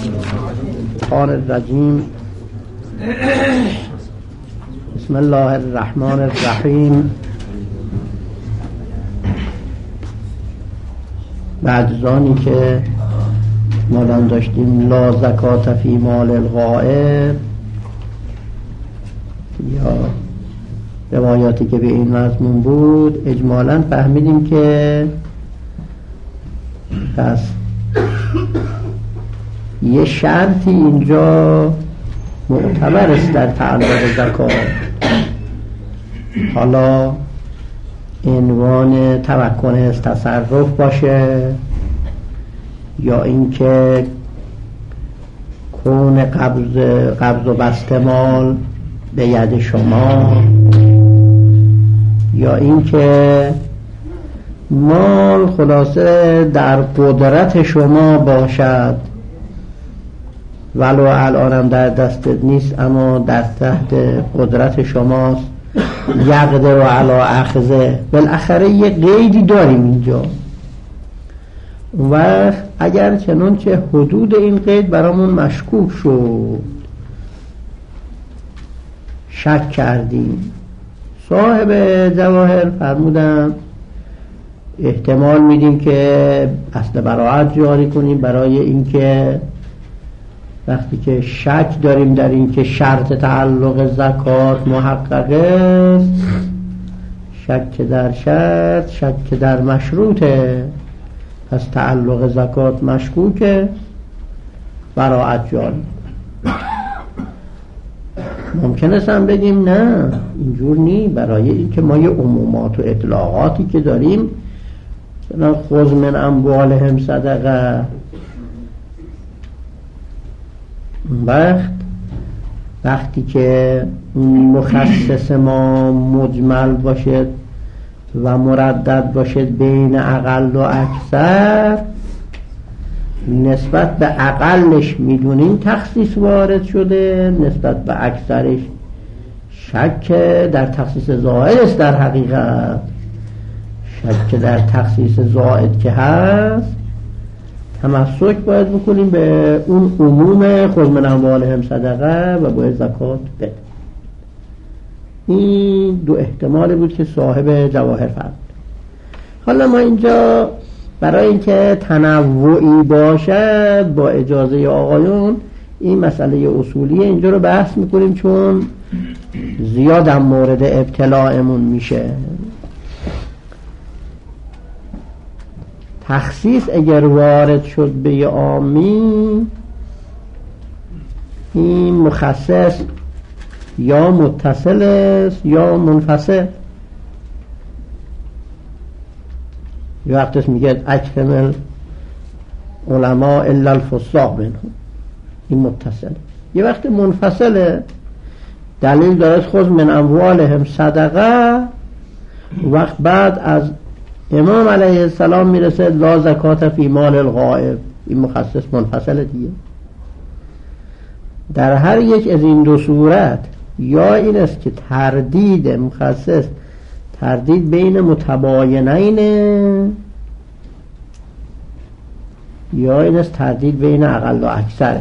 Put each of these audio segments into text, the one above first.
الشیطان الرجیم. بسم الله الرحمن الرحیم. بعد از آنی که ما داشتیم لا زکات فی مال الغائب یا روایاتی که به این مضمون بود، اجمالاً فهمیدیم که پس یه شرطی اینجا معتبر است در تعلق زکات. حالا عنوان تمکن از تصرف باشه یا اینکه کون قبض و بسط مال به ید شما، یا اینکه مال خلاصه در قدرت شما باشد، ولو الانم در دستت نیست اما در تحت قدرت شماست. یقدر و علی اخذه، بالاخره یه قیدی داریم اینجا و اگر چنانچه حدود این قید برامون مشکوک شد، شک کردیم، صاحب جواهر فرمودن احتمال میدیم که اصل براعت جاری کنیم برای اینکه وقتی که شک داریم در این که شرط تعلق زکات محقق است، شک در شرط شک در مشروطه، پس تعلق زکات مشکوکه، براعت جاری. ممکنه هم بگیم نه اینجور نی، برای اینکه ما یه عمومات و اطلاقاتی که داریم، مثلا خذ من اموالهم صدقه، وقتی که مخصص ما مجمل باشد و مردد باشد بین اقل و اکثر، نسبت به اقلش میدونیم تخصیص وارد شده، نسبت به اکثرش شک در تخصیص زائد است. در حقیقت شک در تخصیص زائد که هست، تمسک باید بکنیم به اون عموم خذ من اموالهم صدقه و باید زکات بده. این دو احتمال بود که صاحب جواهر فرمود. حالا ما اینجا برای اینکه تنوعی باشد با اجازه آقایون این مسئله اصولی اینجا رو بحث میکنیم، چون زیاد هم مورد ابتلاعمون میشه. تخصیص اگر وارد شد به یه عامی، این مخصص یا متصل است یا منفصل. یه وقتش میگه اکرم العلماء الا الفساق منهم، این متصل. یه وقت منفصله، دلیل دارد خذ من اموالهم صدقه، وقت بعد از امام علیه السلام میرسه لا زکات فی مال الغائب، این مخصص منفصل دیگه. در هر یک از این دو صورت یا این است که تردید مخصص تردید بین متباینین، یا این است تردید بین اقل و اکثر.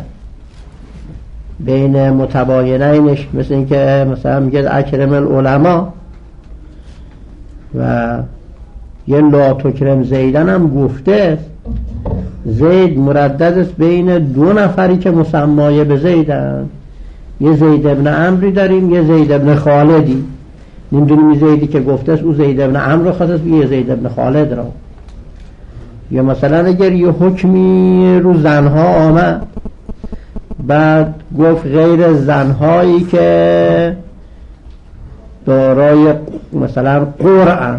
بین متباینینش مثل این که مثلا میگه اکرم العلماء و یه لا تکرم زیدن هم گفته، زید مردد است بین دو نفری که مسمای به زیدن. یه زید ابن عمری داریم، یه زید ابن خالدی. نمیدونیم زیدی که گفته است او زید ابن عمر رو خواست، یه زید ابن خالد رو. یا مثلا اگر یه حکمی رو زنها آمد، بعد گفت غیر زنهایی که دارای مثلا قرعه،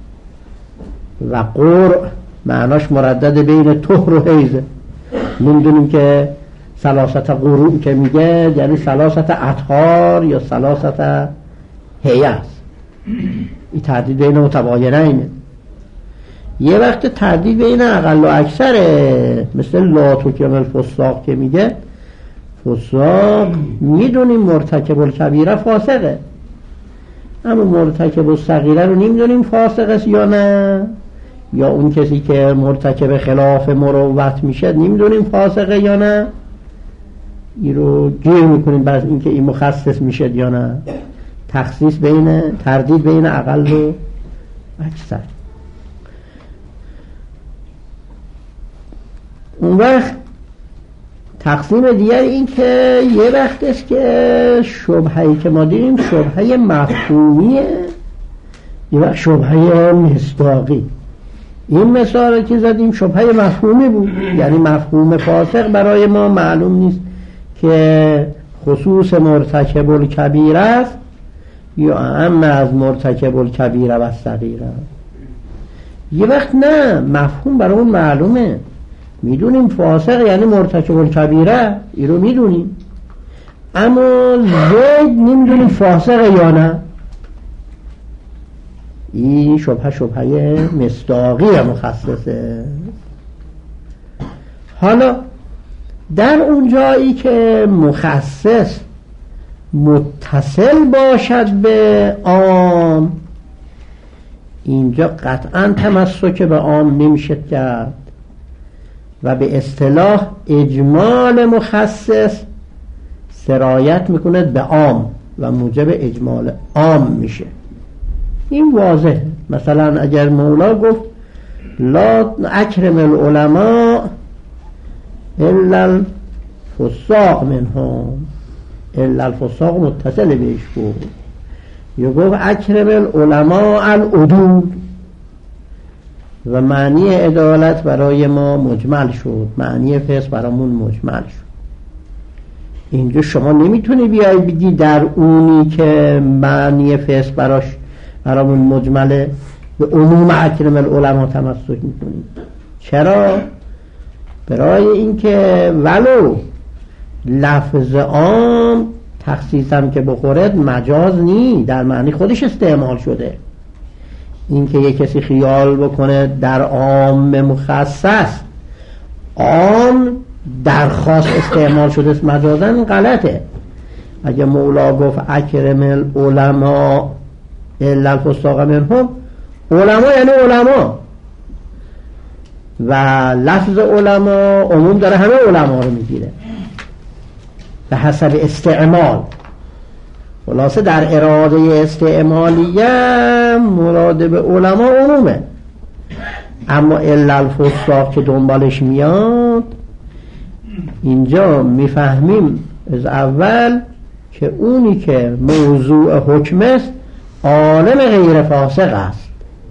و قرع معناش مردد بین طهر و حیض. نمیدونیم که ثلاثت قروع که میگه یعنی ثلاثت اطهار یا ثلاثت حیض. این تردید بین متباینینه. یه وقت تردید بین اقل و اکثره، مثل لا تکرم الفساق که میگه فساق میدونیم مرتکب الکبیره فاسقه، اما مرتکب الصغیره رو نمیدونیم فاسق است یا نه، یا اون کسی که مرتکب خلاف مروت میشه نمیدونیم فاسقه یا نه. این رو گیر میکنیم بعد اینکه این مخصص میشه یا نه. تردید بین اقل و اکثر. اون وقت تقسیم دیگر این که یه وقت است که شبهه‌ای که ما دیدیم شبهه مفهومیه، یه وقت شبهه مصداقی. این مثال که زدیم شبهه مفهومی بود، یعنی مفهوم فاسق برای ما معلوم نیست که خصوص مرتکب الکبیره است یا اعم از مرتکب الکبیره و صغیره. یه وقت نه، مفهوم برای اون معلومه، میدونیم فاسق یعنی مرتکب الکبیره، این رو میدونیم، اما زید نمیدونیم فاسق یا نه. این شبهه مصداقی مخصصه. حالا در اون جایی که مخصص متصل باشد به عام، اینجا قطعا تمسک به عام نمیشه کرد و به اصطلاح اجمال مخصص سرایت میکنه به عام و موجب اجمال عام میشه. این واضحه. مثلا اگر مولا گفت لا اکرم العلماء الا الفساق منهم، الا الفساق متصل بهش بود، یا گفت اکرم العلماء العدول و معنی عدالت برای ما مجمل شد، معنی فسق برامون مجمل شد. اینجا شما نمیتونی بیای بگی در اونی که معنی فسق برامون مجمله به عموم اکرم العلماء تمسک میکنیم. چرا؟ برای اینکه ولو لفظ عام تخصیصم که بخورد مجاز نی، در معنی خودش استعمال شده. اینکه یک کسی خیال بکنه در عام مخصص عام در خاص استعمال شده است مجازن، غلطه. اگه مولا گفت اکرم العلماء الا الفساق منهم، علما یعنی علما و لفظ علما عموم داره، همه علما رو میگیره به حسب استعمال. خلاصه در اراده استعمالیه مراد به علما عمومه، اما الا الفساق که دنبالش میاد اینجا میفهمیم از اول که اونی که موضوع حکم است عالم غیر فاسق است،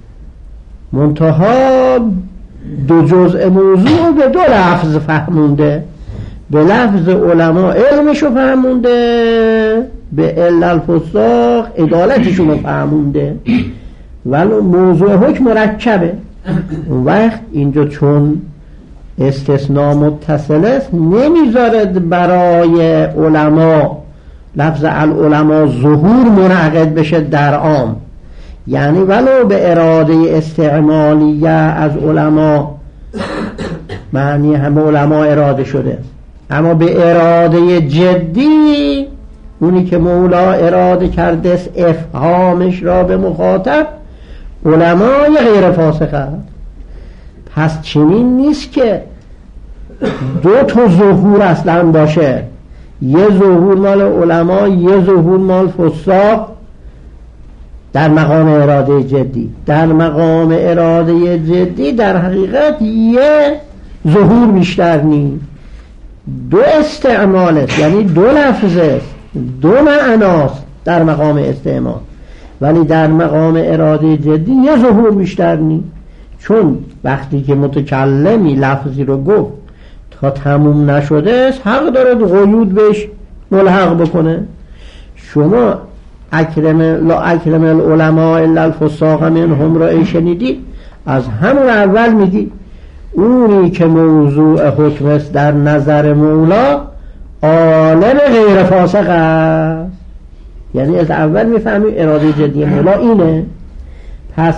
منتها دو جزء موضوع به دو لفظ فهمونده، به لفظ علما علمشو فهمونده، به الا الفساق عدالتشونو فهمونده، ولی موضوع حکم مرکبه. اون وقت اینجا چون استثناء متصل است نمیذارد برای علما لفظ العلماء ظهور منعقد بشه در عام، یعنی ولو به اراده استعمالیه از علما معنی همه علما اراده شده، اما به اراده جدی اونی که مولا اراده کرده است افهامش را به مخاطب علمای غیر فاسقه. پس چنین نیست که دو تا ظهور اصلا باشه، یه ظهور مال علما یه ظهور مال فساق در مقام اراده جدی. در مقام اراده جدی در حقیقت یه ظهور بیشتر نیست، دو استعمال است، یعنی دو لفظ است، دو معناست در مقام استعمال، ولی در مقام اراده جدی یه ظهور بیشتر نیست. چون وقتی که متکلمی لفظی رو گفت تا تموم نشده است حق دارد قیود بهش ملحق بکنه. شما لا اکرم العلماء الا الفساق منهم را شنیدی، از همون اول میگی اونی که موضوع حکم است در نظر مولا عالم غیر فاسق است، یعنی از اول میفهمی اراده جدی مولا اینه. پس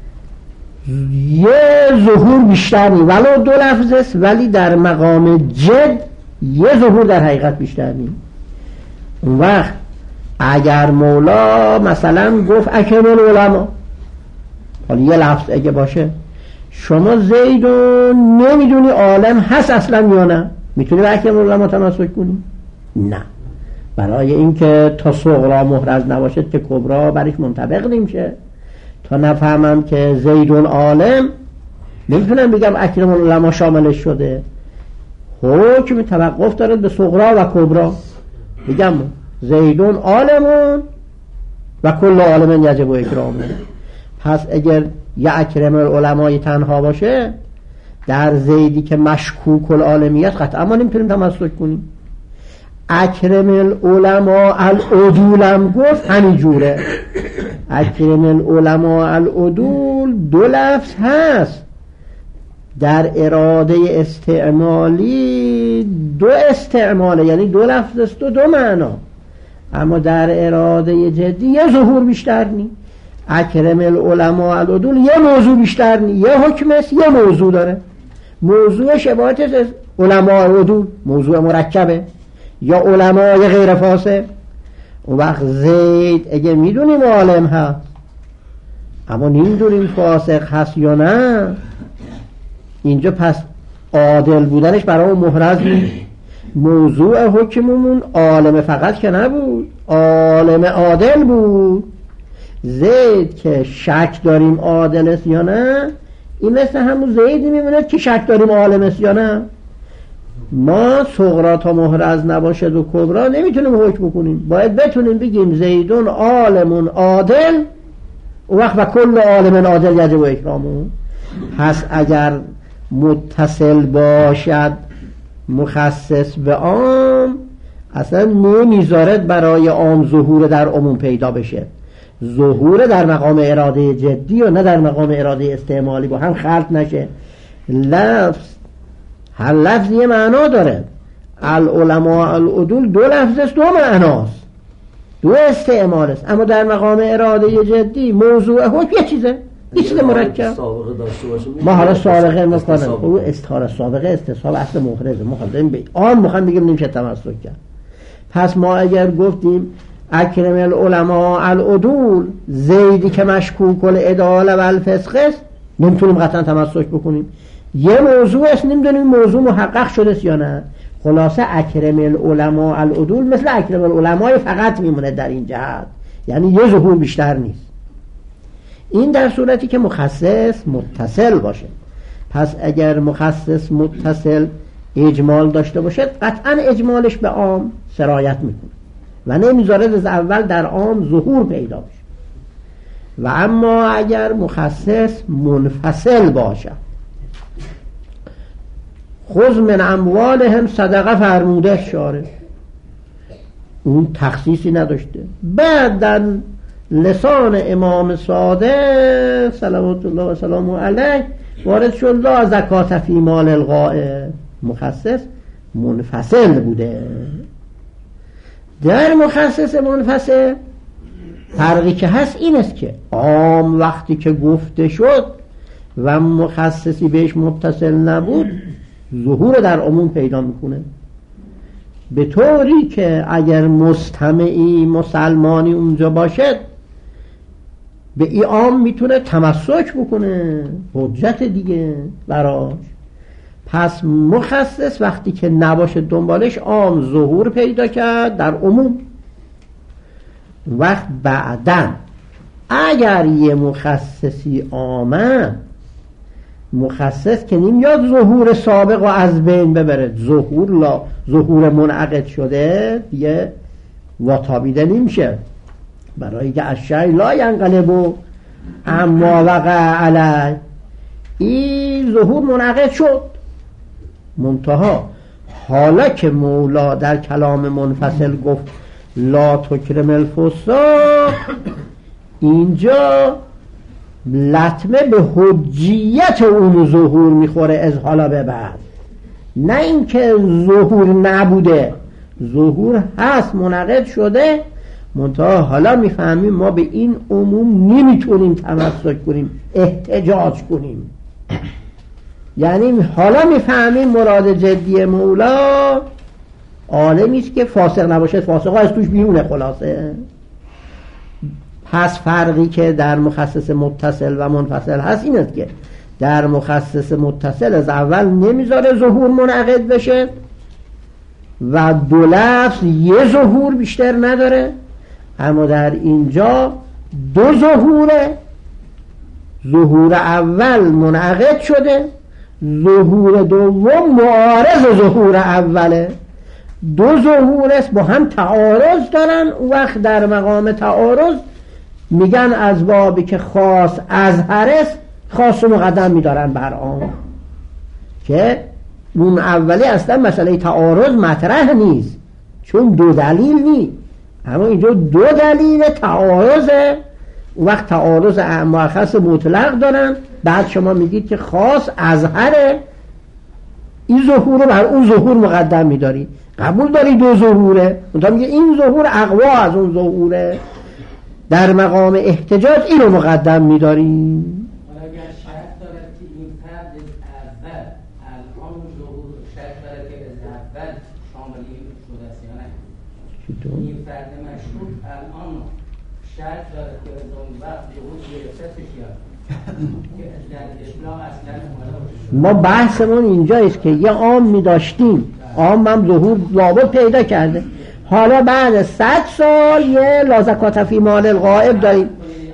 یه ظهور بیشتر نی، ولو دو لفظ است ولی در مقام جد یه ظهور در حقیقت بیشتر نی. اون وقت اگر مولا مثلا گفت اکرم العلماء، حالا یه لفظ اگه باشه، شما زیدو نمیدونی عالم هست اصلا یا نه، میتونی به اکرم العلماء تمسک کنی؟ نه، برای اینکه تا صغرا محرز نباشد که کبرا برش منطبق نمیشه. تا نفهمم که زیدون عالم نمیتونم بگم اکرم العلماء شاملش شده. حکم توقف داره به صغرا و کبرا. بگم زیدون عالمون و کل عالم یجب و اکرامه. پس اگر یه اکرم العلماء تنها باشه در زیدی که مشکوک العالمیت قطعا ما نمیتونیم تمسک کنیم. اکرم العلماء العدول گفت همین جوره. اکرم العلماء العدول دو لفظ هست در اراده استعمالی، دو استعماله، یعنی دو لفظ است و دو معنا، اما در اراده جدی یه ظهور بیشتر نی. اکرم العلماء العدول یه موضوع بیشتر نی، یه حکم است، یه موضوع داره. موضوع شباهت علماء عدول موضوع مرکبه یا علماء غیر فاسق. اون وقت زید اگه میدونیم عالم هست اما نمیدونیم فاسق هست یا نه، اینجا پس عادل بودنش برای اون محرز نیست. موضوع حکممون عالم فقط که نبود، عالم عادل بود. زید که شک داریم عادل است یا نه، این مثل همون زیدی میمونه که شک داریم عالم است یا نه. ما صغرا تا محرز نباشد و کبرا نمیتونیم حکم بکنیم، باید بتونیم بگیم زیدون عالمون عادل و وقت و کل عالم عادل یجب و اکرامون. پس اگر متصل باشد مخصص به عام اصلا نمیذارد برای عام ظهور در عموم پیدا بشه. ظهور در مقام اراده جدی و نه در مقام اراده استعمالی با هم خلط نشه. لفظ هر لفظ یه معنا داره. العلماء العدول دو لفظ است، دو معناست، دو استعمال است، اما در مقام اراده جدی موضوع حکم یه چیزه، یه چیز مرکب. ما حالا سابقه میکنم او استحار سابقه استصحاب اصل محرزه. ما خواهیم به آن میخوایم بگیم نمیشه تمسک کرد. پس ما اگر گفتیم اکرم العلماء العدول زیدی که مشکوک العدالة و الفسق است، نمیتونیم قطعا تمسک بکنیم. یه موضوع است، نمیدونیم موضوع محقق شده است یا نه. خلاصه اکرم العلماء العدول مثل اکرم العلماء فقط میمونه در این جهت، یعنی یه ظهور بیشتر نیست. این در صورتی که مخصص متصل باشه. پس اگر مخصص متصل اجمال داشته باشه قطعا اجمالش به عام سرایت میکنه و نمیذاره از اول در عام ظهور پیدا بشه. و اما اگر مخصص منفصل باشه، خذ من اموالهم صدقه فرموده شارع، اون تخصیصی نداشته. بعد در لسان امام صادق صلوات الله و سلامه علیه وارد شد لا زکات فی مال الغائب. مخصص منفصل بوده. در مخصص منفصل فرقی که هست این است که عام وقتی که گفته شد و مخصصی بهش متصل نبود ظهور در عموم پیدا میکنه، به طوری که اگر مستمعی مسلمانی اونجا باشد به این عام میتونه تمسک بکنه، حجت دیگه براش. پس مخصص وقتی که نباشه دنبالش عام ظهور پیدا کرد در عموم. وقت بعدن اگر یه مخصصی آمد، مخصص که نمیاد ظهور سابق و از بین ببره، ظهور منعقد شده دیگه واتابیده نمیشه، برای که اشیاء لا ینقلب اما وقع علی. این ظهور منعقد شد منتها. حالا که مولا در کلام منفصل گفت لا تکرم الفساق، اینجا لطمه به حجیت اون ظهور میخوره از حالا به بعد، نه اینکه ظهور نبوده، ظهور هست منعقد شده، منتها حالا میفهمیم ما به این عموم نمیتونیم تمسک کنیم، احتجاج کنیم. یعنی حالا میفهمیم مراد جدی مولا عالمی است که فاسق نباشه، فاسق ها از توش بیرونه. خلاصه پس فرقی که در مخصص متصل و منفصل هست این است که در مخصص متصل از اول نمیذاره ظهور منعقد بشه و دو لفظ یه ظهور بیشتر نداره، اما در اینجا دو ظهوره. ظهور اول منعقد شده، ظهور دوم معارض ظهور اوله. دو ظهور است با هم تعارض دارن. وقت در مقام تعارض میگن از بابی که خاص اظهر است، خاص رو مقدم میدارن بر عام، که اون اولی اصلا مسئله تعارض مطرح نیست چون دو دلیل نیست، اما اینجا دو دلیل تعارضه. وقت تعارض مؤخص مطلق دارن، بعد شما میگید که خاص اظهره، این ظهور رو بر اون ظهور مقدم میداری. قبول داری دو ظهوره، اونتا میگه این ظهور اقوا از اون ظهوره، در مقام احتجاج این رو مقدم میداری. اگر شرط دارد که این فرد اول الان ظهور شرط دارد که از اول شامل این شده است یا نه؟ این فرد مشروط الان شرط دارد که از اون وقت ظهور گرفتش یا که در اطلاق اصلا ما بحثمون اینجاییست که یه عام می‌داشتیم، عام هم ظهور لابد پیدا کرده، حالا بعد 100 سال یه لازکات فی مال الغائب داریم.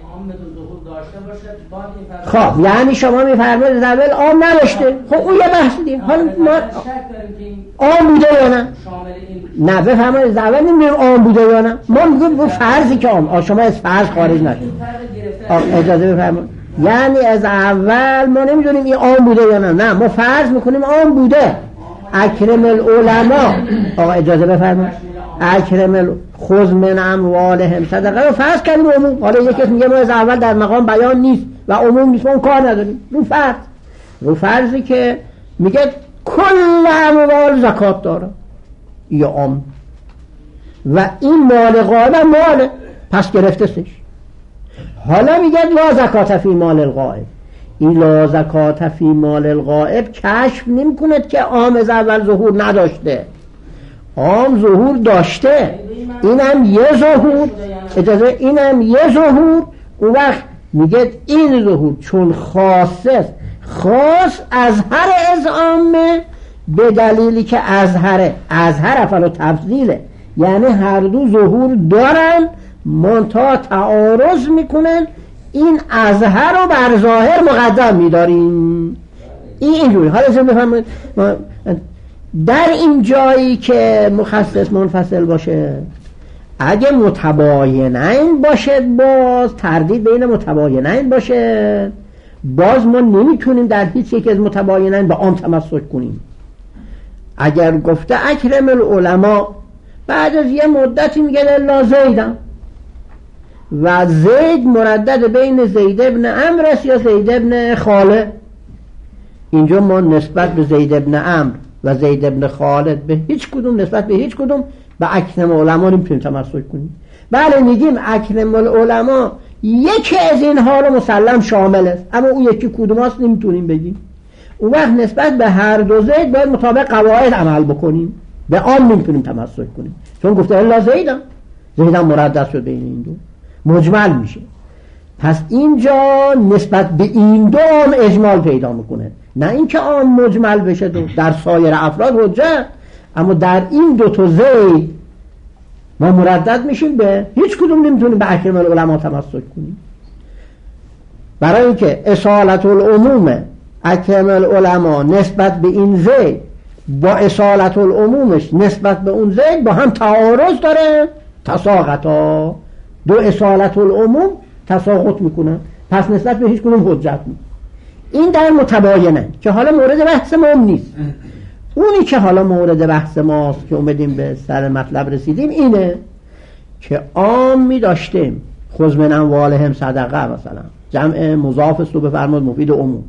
خب یعنی شما میفرمایید اول عام نداشته، خب اون یه بحث دیگه. حالا ما عام بوده یا نه؟ نه بفرمایید اول نمیگیم عام بوده یا نه، ما میگیم فرضی که عام. شما از فرض خارج نشید، اجازه بفرمایید. یعنی از اول ما نمیدونیم این عام بوده یا نه، نه ما فرض میکنیم عام بوده. اکرم العلماء، آقا اجازه بفرمایید، اکرم خذ من اموالهم صدقه رو فرض کردیم عموم. حالا یکی میگه ما از اول در مقام بیان نیست و عموم نیست، اون کار نداریم. رو فرضی که میگه کل اموال زکات داره یا عام، و این مال غائب ماله پس گرفته سش. حالا میگه لا زکات فی مال الغائب. این لا زکات فی مال الغائب کشف نمی کند که عام از اول ظهور نداشته، عام ظهور داشته، اینم یه ظهور، اجازه اینم یه ظهور. اون وقت میگه این ظهور چون خاصه، خاص اظهر از عامه، به دلیلی که اظهر افعال تفضیله، یعنی هر دو ظهور دارن منتها تعارض میکنن، این اظهر رو بر ظاهر مقدم میداریم. اینجوری. حالا شما بفهمید در این جایی که مخصص منفصل باشه، اگه متباینین باشه، باز تردید بین متباینین باشه، باز ما نمیتونیم در هیچ یک از متباینین به عام تمسک کنیم. اگر گفته اکرم العلماء، بعد از یه مدتی میگه الا زیدم، و زید مردد بین زید ابن عمرو یا زید ابن خالد، اینجا ما نسبت به زید ابن عمرو و زید ابن خالد به هیچ کدوم، نسبت به هیچ کدوم به اکرم العلماء نمیتونیم تمسک کنیم. بله میگیم اکرم العلماء یکی از این حال مسلم شامل است، اما اون یکی کدوم هست نمیتونیم بگیم. اون وقت نسبت به هر دو زید باید مطابق قواعد عمل بکنیم، به آن نمیتونیم تمسک کنیم، چون گفته الا زیدم مردد شد بین این دو، مجمل میشه. پس اینجا نسبت به این دو عام اجمال پیدا میکنه، نه اینکه عام مجمل بشه در سایر افراد حجت، اما در این دو تا زید ما مردد میشیم، به هیچ کدوم نمیتونیم به اکرم العلماء تمسک کنیم. برای اینکه اصالت العموم اکرم العلماء نسبت به این زید با اصالت العمومش نسبت به اون زید با هم تعارض داره، تساقطا، دو اصالت العموم تساقط میکنن، پس نسبت به هیچ کدوم حجت نیست. این در متباینه که حالا مورد بحث ما نیست. اونی که حالا مورد بحث ماست که اومدیم به سر مطلب رسیدیم اینه که عامی داشتیم خذ من اموالهم صدقه، مثلا جمع مضاف است و بفرماد مفید عموم،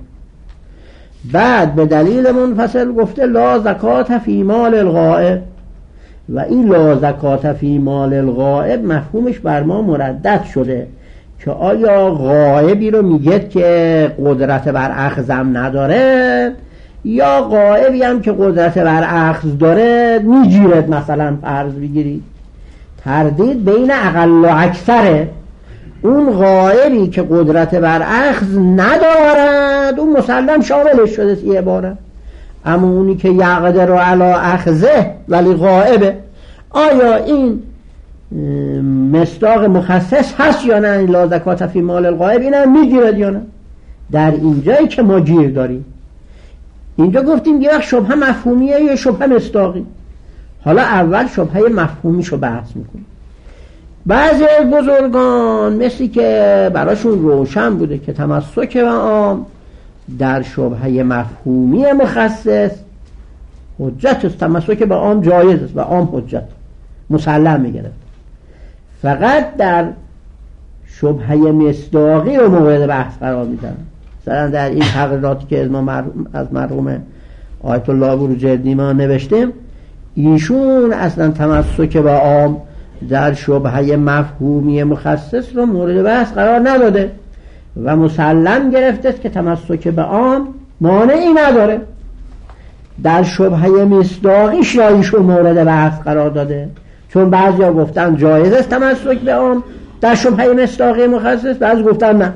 بعد به دلیل منفصل گفته لا زکات فی مال الغائب، و این لا زکات فی مال الغائب مفهومش بر ما مردد شده که آیا غائبی رو میگه که قدرت بر اخذم نداره، یا غائبی هم که قدرت بر اخذ داره میگیرد. مثلا فرض بگیرید تردید بین اقل و اکثره، اون غائبی که قدرت بر اخذ ندارد اون مسلم شاملش شده یه باره، اما اونی که یقدر علی اخذه ولی غائبه، آیا این مصداق مخصص هست یا نه؟ لا زکات فی مال الغائب این هم میگیرد یا نه؟ در اینجایی که ما گیر داریم. اینجا گفتیم یه وقت شبهه مفهومیه یا شبهه مصداقی. حالا اول شبهه مفهومیشو بحث میکنیم. بعضی از بزرگان مثلی که براشون روشن بوده که تمسک به عام در شبهه مفهومی مخصص حجت است، تمسک به عام جایز است و عام حجت مسلم میگرفت. فقط در شبهه مصداقی رو مورد بحث قرار میدن. مثلا در این تقریراتی که از مرحوم آیت الله بروجردی ما نوشتیم، ایشون اصلا تمسک به عام در شبهه مفهومی مخصص رو مورد بحث قرار نداده و مسلم گرفته که تمسک به عام مانعی نداره. در شبهه مصداقیش را ایشون مورد بحث قرار داده، چون بعضیا گفتن جایز است تمسک به عام در شبهه مصداقی مخصص، بعضی گفتن نه.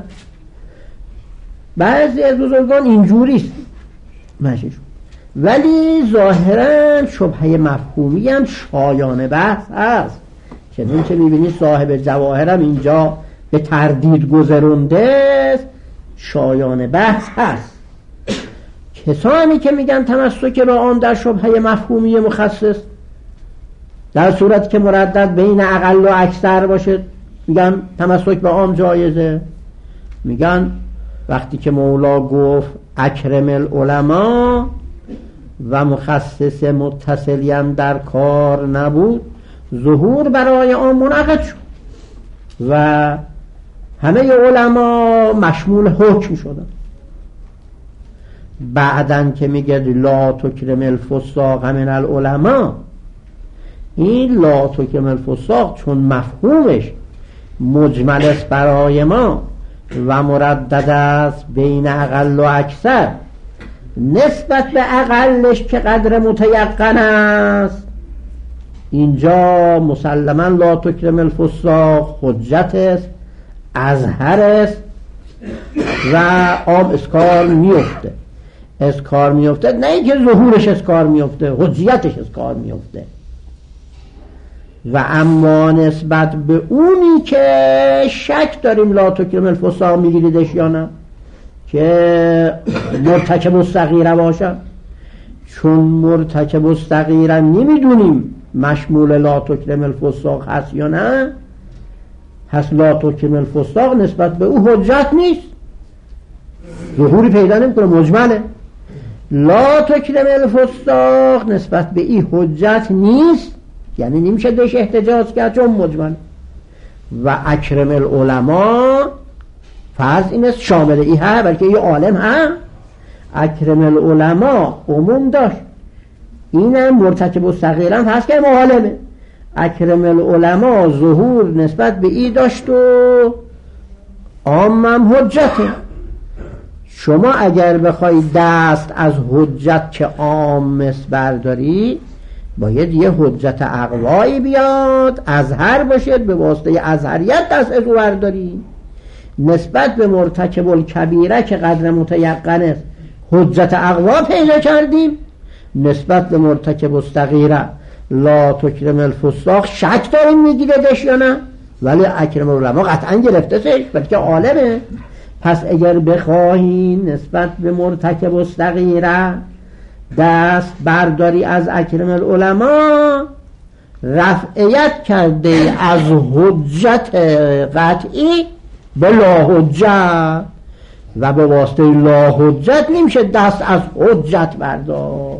بعضی از بزرگان اینجوریست ماشیشون، ولی ظاهرا شبهه مفهومی هم شایان بحث هست. چون که میبینی صاحب جواهر هم اینجا به تردید گذرونده است، شایان بحث هست. کسانی که میگن تمسک به آن در شبهه مفهومی مخصص در صورتی که مردد بین اقل و اکثر باشه میگن تمسک به آن جایزه. میگن وقتی که مولا گفت اکرم العلماء و مخصص متصلیم در کار نبود، ظهور برای آن منعقد شد و همه علما مشمول حکم شدن. بعدن که میگه لا تکرم الفساق من العلماء، این لا تکرم الفساق چون مفهومش مجمل است برای ما و مردد است بین اقل و اکثر، نسبت به اقلش که قدر متیقن است، اینجا مسلما لا تکرم الفساق حجت است، اظهر است و عام اسکار میفته. اسکار میفته نه اینکه ظهورش اسکار میفته، حجیتش اسکار میفته. و اما نسبت به اونی که شک داریم لا تکرم الفساق میگیریدش یا نه، که مرتکب الصغیره باشه، چون مرتکب الصغیره نمیدونیم مشمول لا تکرم الفساق هست یا نه، هست لا تکرم الفساق نسبت به او حجت نیست، ظهوری پیدا نمیکنه، مجمله. لا تکرم الفساق نسبت به این حجت نیست، یعنی نمیشه بهش احتجاج کرد چون مجمل. و اکرم العلماء فرض این است شامل ای ها، بلکه یه عالم ها. اکرم العلماء عموم داشت، اینم مرتکب الصغیره هم هست که معالمه. اکرم العلماء ظهور نسبت به ای داشت و عامم حجته. شما اگر بخوای دست از حجت که عام برداری، باید یه حجت اقوایی بیاد، اظهر باشد، به واسطه اظهریت دست از او برداری. نسبت به مرتکب الکبیره که قدر متیقن است حجت اقوا پیدا کردیم، نسبت به مرتکب الصغیره لا تکرم الفساق شک داریم میگیردش یا نه، ولی اکرم العلماء قطعا گرفتهش بلکه عالمه. پس اگر بخواهی نسبت به مرتکب الصغیره دست برداری از اکرم العلماء، رفعیت کرده از حجت قطعی به لا حجت، و به واسطه لا حجت نمیشه دست از حجت بردار.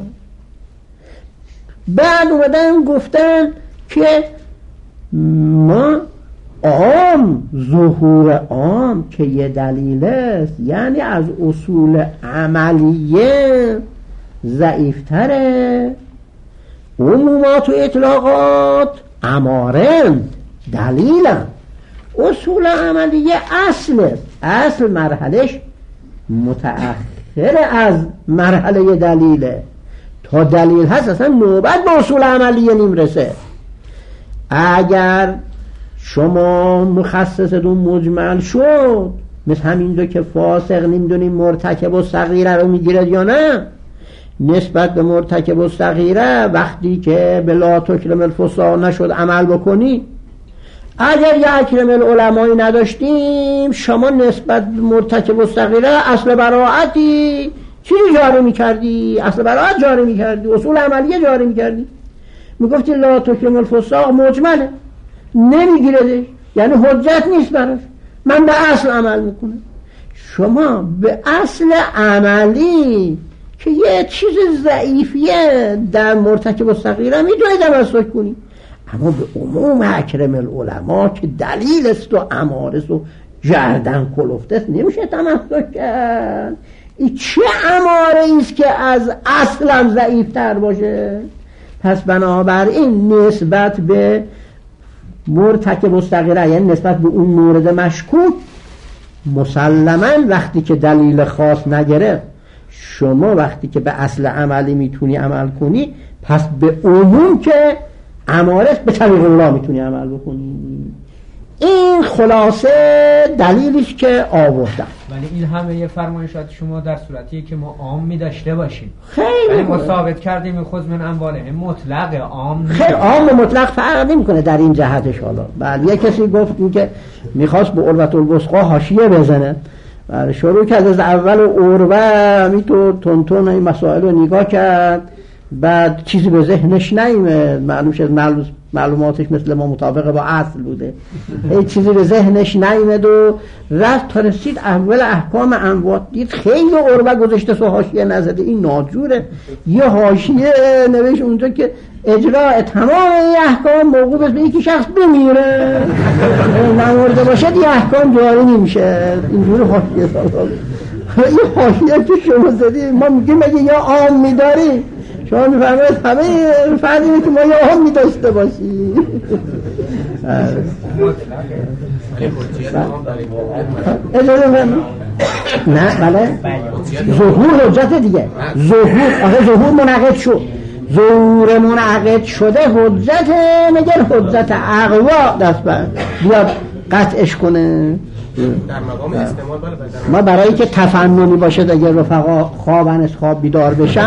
بعد اومدن گفتن که ما عام، ظهور عام که یه دلیل است، یعنی از اصول عملیه ضعیفتره. عمومات و اطلاقات امارن دلیلن، اصول عملیه اصل مرحلش متأخر از مرحله دلیله. تا دلیل هست اصلا نوبت به اصول عملیه نمیرسه. اگر شما مخصصتون مجمل شد، مثل همین دو که فاسق نمیدونیم مرتکب و صغیره رو میگیرد یا نه، نسبت به مرتکب الصغیره وقتی که به لا تکرم الفساق نشد عمل بکنی. اگر یه اکرم العلمایی نداشتیم شما نسبت به مرتکب الصغیره اصل براعتی چی جاری میکردی؟ اصل براعت جاری میکردی، اصول عملیه جاری میکردی، میگفتی لا تکرم الفساق مجمله نمیگیردش، یعنی حجت نیست براش، من به اصل عمل میکنم. شما به اصل عملی که یه چیز ضعیفیه در مرتکب الصغیره میتونی تمسک کنی، اما به عموم اکرم العلماء که دلیل است و اماره است و گردن کلفته است نمیشه تمسک کرد. این چه اماره است که از اصلا ضعیفتر باشه؟ پس بنابراین نسبت به مرتکب الصغیره یعنی نسبت به اون مورد مشکوک مسلماً وقتی که دلیل خاص نگرفت شما وقتی که به اصل عملی میتونی عمل کنی پس به عموم که امارت به طریق اولا میتونی عمل بکنی. این خلاصه دلیلیش که آوردم. ولی این همه یه فرمایشات شما در صورتیه که ما عام می‌داشته باشیم. خیلی ما ثابت کردیم خود من امواله مطلق عام خیلی عام و مطلق فرق نمی‌کنه در این جهتش. حالا بله یه کسی گفت که می‌خواست به عروة الوثقی حاشیه بزنه، بله شروع کرد از اول عروه میتو تونتون این مسائل رو نگاه کرد، بعد چیزی به ذهنش نیامد، معلوم شد معلوماتش مثل ما مطابق با اصل بوده، هیچ چیزی به ذهنش نیامد و رفت تا رسید اول احکام اموات، دید خیلی عروه گذاشته سو حاشیه نزده، این ناجوره. یه حاشیه نوشت اونجا که اجراء تمام این احکام موقوف است به اینکه شخص بمیره، نمرده باشد این احکام جاری نمیشه. اینجوری حاشیه ساخته. این حاشیه که شما زدی ما میگیم اگه یا عام میداری شما میفرمایید همه فرض اینه که ما یا عام میداشته باشی. اجازه من نه بله ظهور حجت دیگه، ظهور منعقد شد، ظهور منعقد شده حجت، مگر حجت اقوا دست بر بیاد قطعش کنه. در مقام استعمال ما برای که تفننی باشه اگر رفقا خوابن از خواب بیدار بشن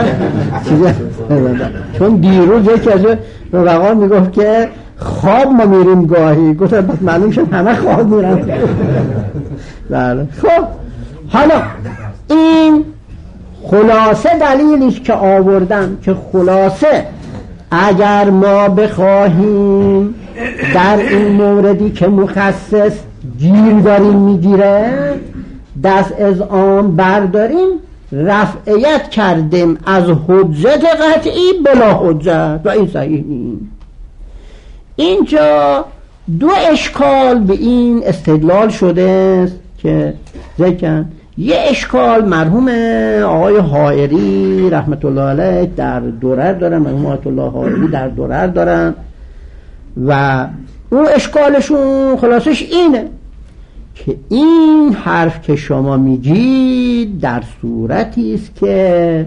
چون دیروز یکی از رفقا میگفت که خواب ما میریم گاهی، گفتم بس معلوم شد همه خواب میرن. بله خب حالا این خلاصه دلیلیش که آوردم که خلاصه اگر ما بخواهیم در این موردی که مخصص گیر داریم میگیره دست از عام برداریم رفعیت کردیم از حجت قطعی بلا حجت و این صحیح نیست. اینجا دو اشکال به این استدلال شده است که ذکر یه اشکال مرحوم آقای حائری رحمت الله علیه در درر دارن، مرحوم آیت الله حائری در درر دارن و اون اشکالشون خلاصش اینه که این حرف که شما میگید در صورتی است که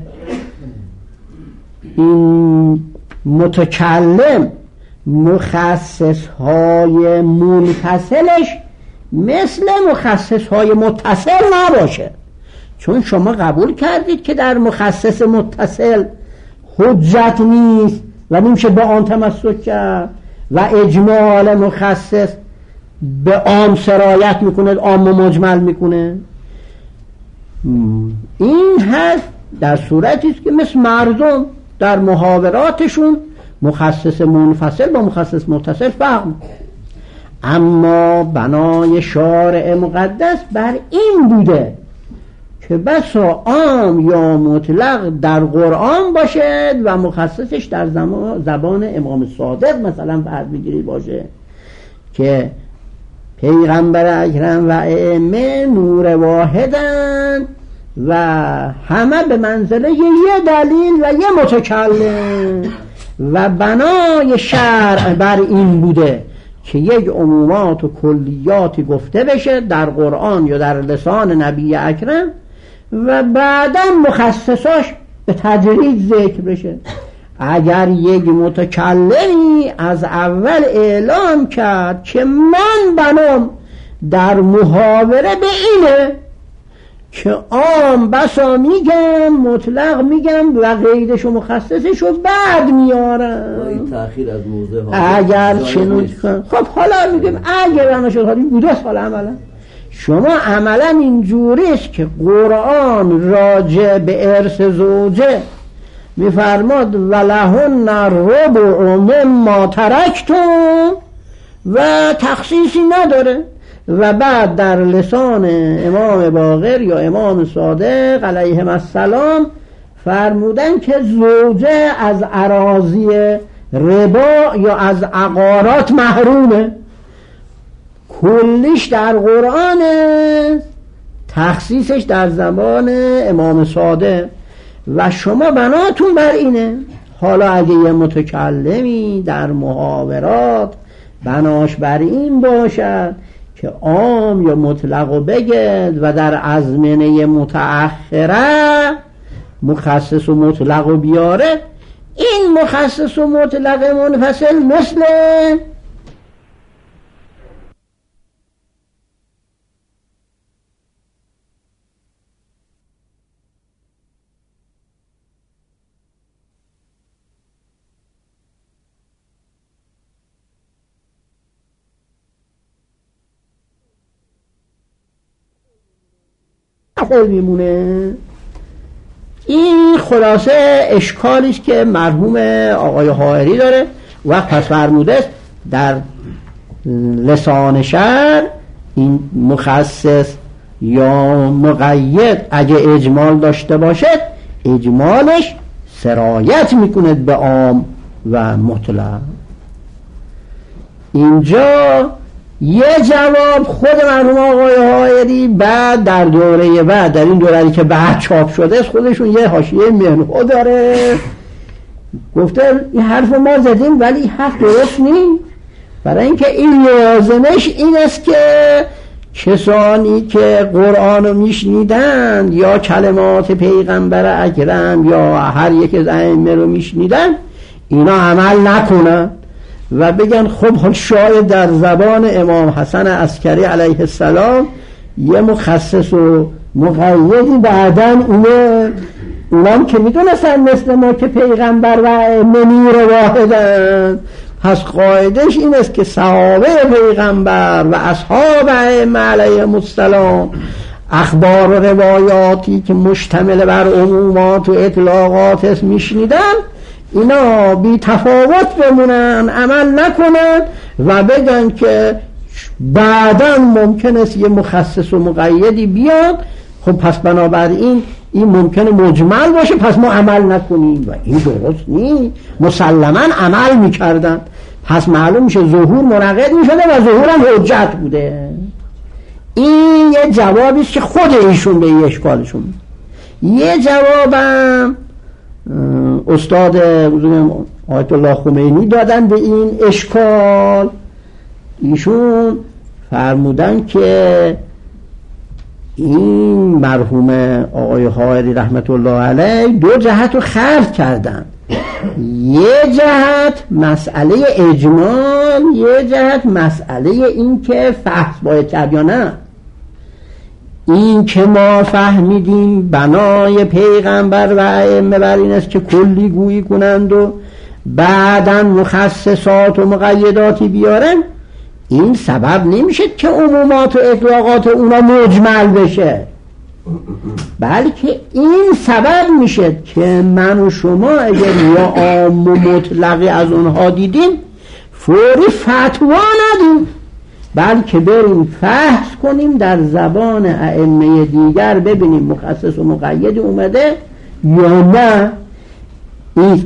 این متکلم مخصصهای منفصلش مثل مخصصهای متصل نباشه، چون شما قبول کردید که در مخصص متصل حجت نیست و نمیشه به آن تمسک کرد و اجمال مخصص به عام سرایت میکنه، عام و مجمل میکنه. این هست در صورتی است که مثل مردم در محاوراتشون مخصص منفصل با مخصص متصل فهم، اما بنای شارع مقدس بر این بوده که بسا عام یا مطلق در قرآن باشد و مخصصش در زبان امام صادق مثلا فرض بگیری باشه که پیغمبر اکرم و ائمه نور واحدند و همه به منزله یه دلیل و یه متکلم و بنای شرع بر این بوده که یک عمومات و کلیاتی گفته بشه در قرآن یا در لسان نبی اکرم و بعدا مخصصاش به تدریج ذکر بشه. اگر یک متکلمی از اول اعلام کرد که من بنام در محاوره به اینه که عام بسا میگم، مطلق میگم و قیدش و مخصصش رو بعد میارم. این تأخیر از موضع اگر چنون خب حالا میگم اگر انا شد حالی بوده سال عملا شما عملا اینجوریست که قرآن راجع به ارث زوجه میفرماد ولهن ربع مما ترکتم و تخصیصی نداره و بعد در لسان امام باقر یا امام صادق علیهم السلام فرمودن که زوجه از اراضی ربا یا از عقارات محرومه. کلیش در قرآن، تخصیصش در زبان امام صادق. و شما بناتون بر اینه. حالا اگه یه متکلمی در محاورات بناش بر این باشد که عام یا مطلق بگد و در ازمنه متأخره مخصص و مطلق بیاره، این مخصص و مطلق منفصل مثل میمونه. این خلاصه اشکالی است که مرحوم آقای حائری داره. وقت پس فرموده است در لسان شرع این مخصص یا مقید اگه اجمال داشته باشد اجمالش سرایت میکنه به عام و مطلق. اینجا یه جواب خود مرحوم آقای حائری بعد در دوره بعد در این دوره‌ای که بعد چاپ شده است خودشون یه حاشیه منهو داره، گفته این حرف ما زدیم ولی این حرف درست نیست، برای اینکه این لازمش این است که کسانی که قرآن رو میشنیدن یا کلمات پیغمبر اکرم یا هر یک از ائمه رو میشنیدن اینا عمل نکنن و بگن خب شاید در زبان امام حسن عسکری علیه السلام یه مخصص و مقیدی بعدن اونام که میدونستن مثل ما که پیغمبر و ائمه نور واحدن، پس قاعدش این است که صحابه پیغمبر و اصحاب ائمه علیهم السلام اخبار و روایاتی که مشتمل بر عمومات و اطلاقات است میشنیدن، اینا بی تفاوت بمونن، عمل نکنن و بگن که بعداً ممکن است یه مخصص و مقیدی بیاد، خب پس بنابراین این ممکنه مجمل باشه پس ما عمل نکنیم و این درست نیست. مسلماً عمل میکردن، پس معلوم میشه ظهور منعقد میشده و ظهورم حجت بوده. این یه جوابی است که خود ایشون به این اشکالشون. یه جوابم استاد آیت الله خمینی دادن به این اشکال. ایشون فرمودن که این مرحوم آقای حائری رحمت الله علیه دو جهت رو خلق کردن، یه جهت مسئله اجمال، یه جهت مسئله این که فحص باید کرد یا نه. این که ما فهمیدیم بنای پیغمبر و ائمه بر این است که کلی گویی کنند و بعداً مخصصات و مقیداتی بیارن، این سبب نمیشه که عمومات و اطلاقات اونا مجمل بشه، بلکه این سبب میشه که من و شما اگر یا عام و مطلقی از اونها دیدیم فوری فتوا ندیم، بلکه بریم فحص کنیم در زبان ائمه دیگر ببینیم مخصص و مقید اومده یا نه. این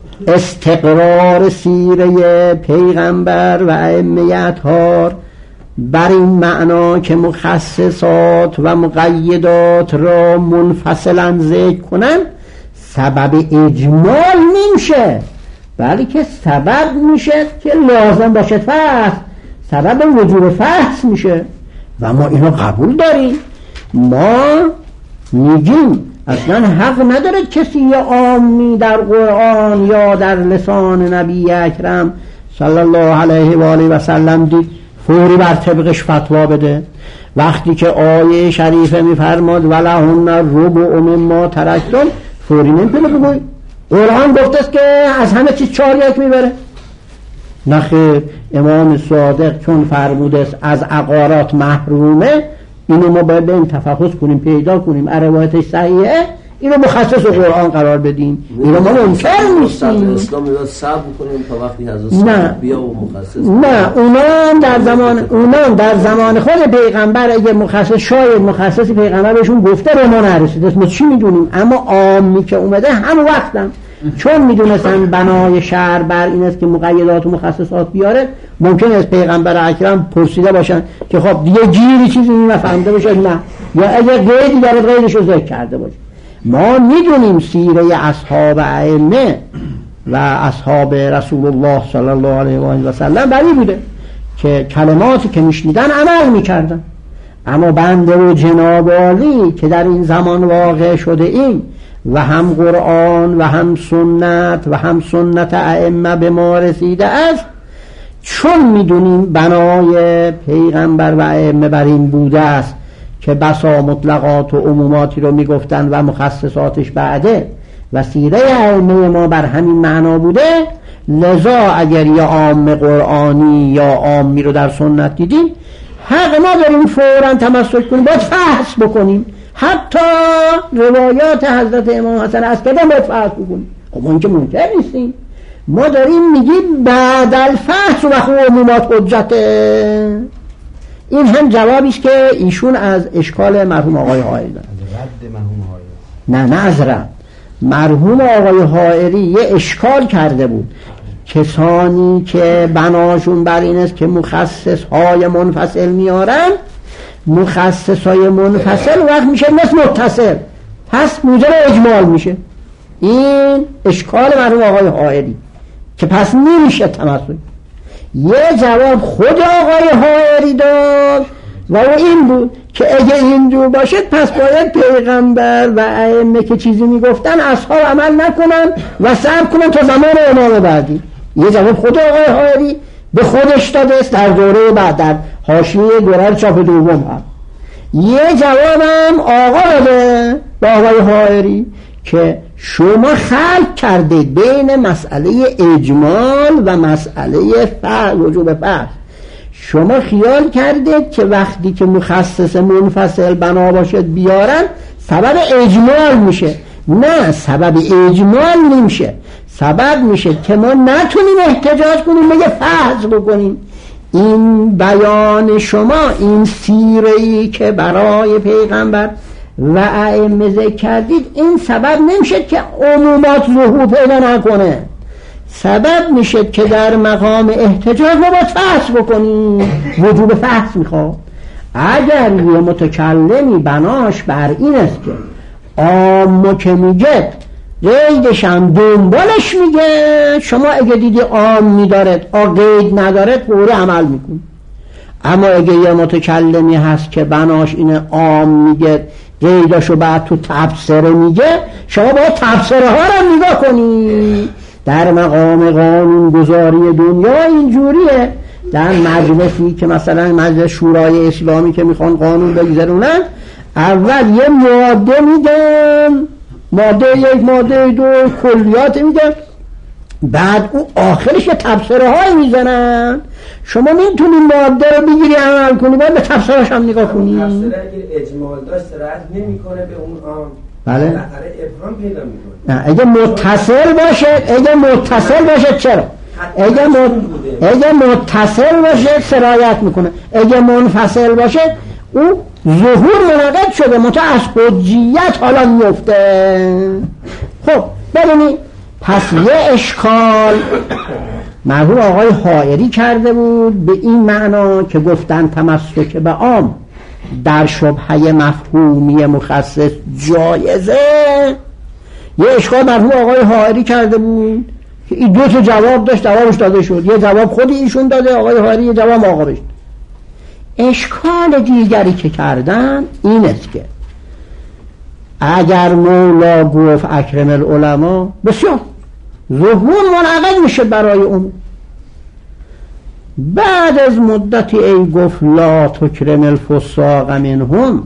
استقرار سیره پیغمبر و ائمه اطهار بر این معنا که مخصصات و مقیدات را منفصلا ذکر کنن سبب اجمال نمیشه، بلکه سبب میشه که لازم باشه فحص، سبب وجود فحص میشه و ما اینو قبول داریم. ما میگیم اصلا حق نداره کسی یا عامی در قرآن یا در لسان نبی اکرم صلی الله علیه و آله و سلم دید فوری بر طبقش فتوا بده وقتی که آیه شریفه میفرماد ولهن ربع مما ترکتم، فوری نمیتونه بگوی قرآن گفته است که از همه چیز 4/1 میبره. نخیر، امام صادق چون فرموده است از عقارات محرومه، اینو ما باید به این تفحص کنیم، پیدا کنیم روایتش صحیحه، اینو مخصص قرآن قرار بدیم. اینو ما منکر نیستیم. اسلام میاد صبر کنیم تا وقتی حضرت بیا و مخصص. نه، اونام در زمان خود پیغمبر اگه مخصص، شاید مخصص پیغمبر بهشون گفته به ما نرسیده، ما چی میدونیم؟ اما عامی که اومده هم وقتم چون میدونستن بنای شهر بر این است که مقیدات و مخصصات بیاره، ممکن است پیغمبر اکرم پرسیده باشن که خب دیگه گیری چیزی نفهمده باشه، نه، یا اگه قیدی داره قیدش رو ذکر کرده باشه. ما میدونیم سیره اصحاب ائمه و اصحاب رسول الله صلی الله علیه و آله و سلم بری بوده که کلماتی که میشنیدن عمل میکردن. اما بنده و جناب عالی که در این زمان واقع شده این و هم قرآن و هم سنت و هم سنت ائمه به ما رسیده است، چون میدونیم بنای پیغمبر و ائمه بر این بوده است که بسا مطلقات و عموماتی رو میگفتن و مخصصاتش بعده و سیره ائمه ما بر همین معنا بوده، لذا اگر یا عام قرآنی یا عامی رو در سنت دیدیم، حق نداریم فوراً تمسک کنیم، باید فحص بکنیم. حتی روایات حضرت امام حسن عسکری باید فحص بکنیم. خب ما اینکه منکر نیستیم، ما داریم میگیم بعد الفحص و خو عمومات حجته. این هم جوابی است که ایشون از اشکال مرحوم آقای حائری دارن. نه از رد. مرحوم آقای حائری یه اشکال کرده بود، کسانی که بناشون بر این است که مخصص های منفصل میارن، مخصص های منفصل وقت میشه مثل متصل، پس موجب اجمال میشه. این اشکال مرحوم آقای حائری که پس نمیشه تمسک. یه جواب خود آقای حائری داد و این بود که اگه اینجور باشد پس باید پیغمبر و ائمه که چیزی میگفتن اصحاب عمل نکنن و صبر کنن تا زمان امام بعدی. یه جواب خود آقای حائری به خودش داده است در دوره بعد، در حاشیه گرر چاپ دوم هم. یه جوابم آقا داده به آقای حائری که شما خلط کرده بین مسئله اجمال و مسئله وجوب فحص. شما خیال کرده که وقتی که مخصص منفصل بنا باشد بیارن سبب اجمال میشه. نه، سبب اجمال نمیشه، سبب میشه که ما نتونیم احتجاج کنیم بگه فحص بکنیم. این بیان شما، این سیره‌ای که برای پیغمبر و ائمه ذکر کردید، این سبب نمیشه که عمومات ظهور پیدا نکنه، سبب میشه که در مقام احتجاج ما باید فحص بکنیم. وجوب فحص میخواد. اگر یه متکلمی بناش بر این است که عامو که میگه قیدش هم دنبالش میگه، شما اگه دیدی عام میدارد قید ندارد فوری عمل میکن. اما اگه یه متکلمی هست که بناش اینه عام میگه قیداشو بعد تو تبصره میگه، شما باید تبصره ها رو نگاه کنی. در مقام قانون گذاری دنیا اینجوریه. در مجلسی که مثلا مجلس شورای اسلامی که میخوان قانون بگذرونن، اول یه ماده میگن، ماده 1 ماده 2 کلیات میگن، بعد اون آخرش تبصره های میزنن. شما میتونید ماده رو بگیری عمل کنی، باید به تبصره‌اش هم نگاه کنی. تبصره اگه اجمال داشت رد نمیکنه به اون عام، بله، ابهام پیدا میکنه. نه، اگه متصل باشه چرا؟ اگه متصل باشه سرایت میکنه، اگه منفصل باشه اون ظهور منعقد شده، منتها از حجیت حالا میفته. خب ببینید، پس یه اشکال مرحوم آقای حائری کرده بود به این معنا که گفتن تمسک به عام در شبهه مفهومی مخصص جایزه. یه اشکال مرحوم آقای حائری کرده بود که این 2 تا جواب داشت، جوابش داده شد. یه جواب خود ایشون داده آقای حائری، یه جواب آقا بشت. اشکال دیگری که کردن این است که اگر مولا گفت اکرم العلماء، بسیار ظهور منعقد میشه برای اون. بعد از مدتی ای گفت لا تکرم الفساق منهم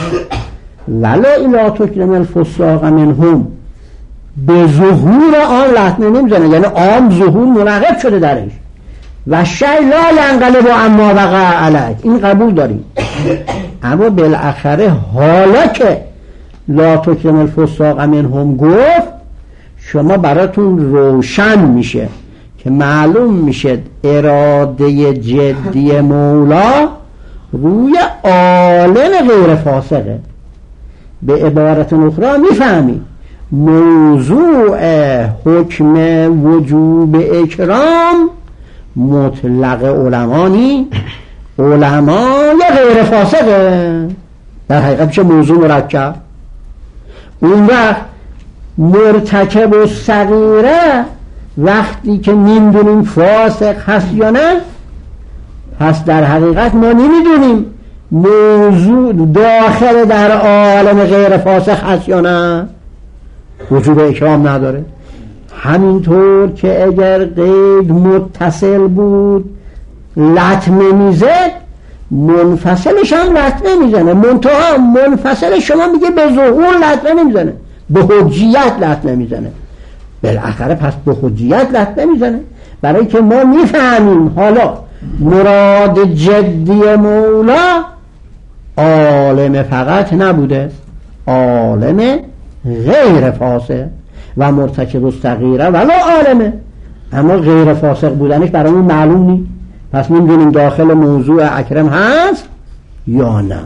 ولی لا تکرم الفساق منهم به ظهور آن لطمه نمیزنه، یعنی آن ظهور منعقد شده درش و شی لا ینقلب اما وقع علیه، این قبول داریم. اما بالاخره حالا که لا تکرم الفساق منهم گفت، شما براتون روشن میشه که معلوم میشه اراده جدی مولا روی عالم غیر فاسقه. به عبارت اخرى میفهمی موضوع حکم وجوب اکرام مطلق علمانی، علمای غیر فاسقه، در حقیقت میشه موضوع مرکب. اون وقت مرتکب و صغیره وقتی که نمیدونیم فاسق هست یا نه، پس در حقیقت ما نمیدونیم موضوع داخل در عالم غیر فاسق هست یا نه، وجوب اکرام نداره. همینطور که اگر قید متصل بود لطمه میزد، منفصلش هم لطمه میزنه، منتها منفصل شما میگه به ظهور لطمه نمیزنه، به حجیت لطمه میزنه. بالاخره پس به حجیت لطمه میزنه، برای که ما میفهمیم حالا مراد جدی مولا عالم فقط نبوده، عالم غیر فاسق و مرتکب الصغیره ولا عالمه، اما غیر فاسق بودنش برامون معلوم نیست، پس نمیدونیم داخل موضوع اکرم هست یا نه.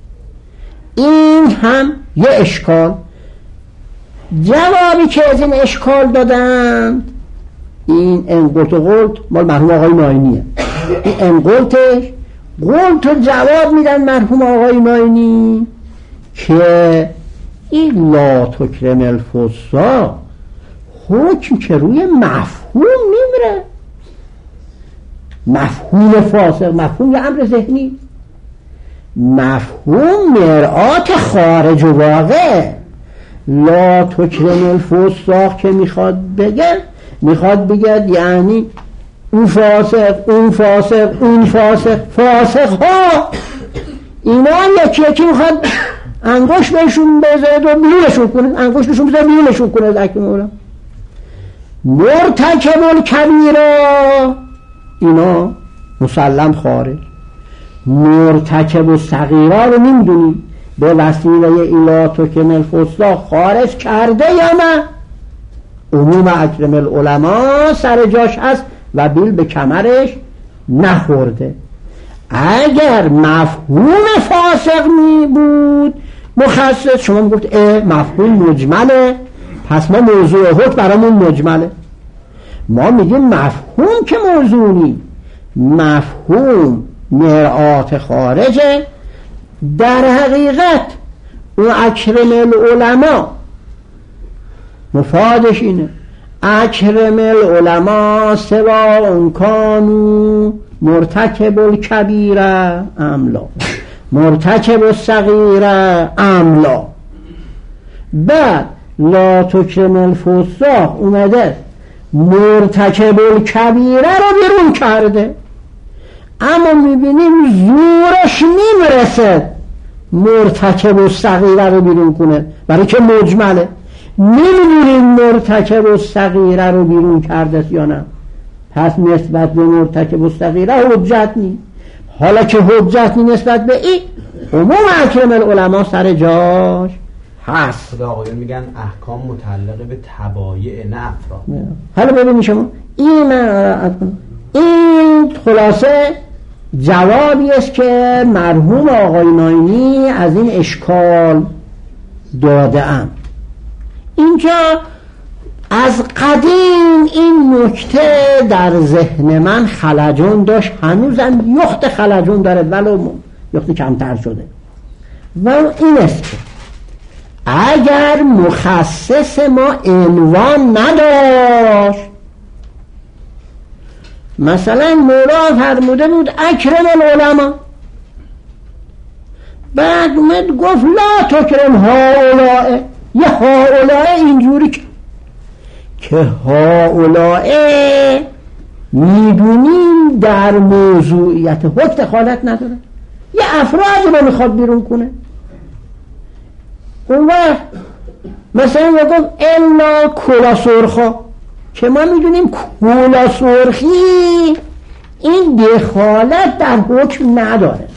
این هم یه اشکال. جوابی که از این اشکال دادن، این انقلت و قلت مال مرحوم آقای ناینیه، این انقلتش قلت و جواب میدن مرحوم آقای ناینی که این لا تکرم الفساق حکم که روی مفهوم نمیره، مفهوم فاسق، مفهوم یه امر ذهنی، مفهوم مرآت خارج و واقع. لا تکرم الفساق که میخواد بگه یعنی اون فاسق، اون فاسق، اون فاسق، فاسق ها اینا یکی میخواد انگوش بهشون بزد و بیرونشون کنه، انگوش بهشون بزد بیرونشون کنه از اکرم مولا. مرتکب الکبیره اینا مسلم خارج، مرتکب الصغیره رو نمیدونیم به وسیله لا تکرم الفساق خارج کرده یا نه. عموم اکرم العلماء سر جاش هست و بیل به کمرش نخورده. اگر مفهوم فاسق می بود مخصص، شما می گفت مفهوم مجمله، پس ما موضوع حکم برامون مجمله. ما میگیم مفهوم که موضوع نی، مفهوم مرآت خارجه. در حقیقت اون اکرم العلماء مفادش اینه، اکرم العلماء سواء کانوا مرتکب الکبیره ام لا، مرتکب الصغیره ام لا. بعد لا تکرم الفساق اومده مرتکب الکبیره رو بیرون کرده، اما میبینیم زورش نمیرسه مرتکب الصغیره رو بیرون کنه، برای که مجمله. نمیدونیم مرتکب الصغیره رو بیرون کرده یا نه، پس نسبت به مرتکب الصغیره حجت نی. حالا که حجت نی نسبت به این، عموم اکرم العلماء سر جاش هست. خدا آقایون میگن احکام متعلقه به تبایع نه افراد. حالا ببینید شما این خلاصه جوابی است که مرحوم آقای ناینی از این اشکال داده ام. اینجا از قدیم این نکته در ذهن من خلجان داشت، هنوزم یخت خلجان داره ولو یخت کمتر شده، و این است که اگر مخصص ما عنوان نداشت، مثلا مولا فرموده بود اکرم العلماء، بعد اومد گفت لا تکرم هؤلاء، یه هؤلاء اینجوری که هؤلاء میدونیم در موضوعیت حکم دخالت نداره، یه افرادی رو میخواد بیرون کنه. اون وقت مثلا میگم الا کلا سرخا، که ما میدونیم کلا سرخی این دخالت در حکم نداره.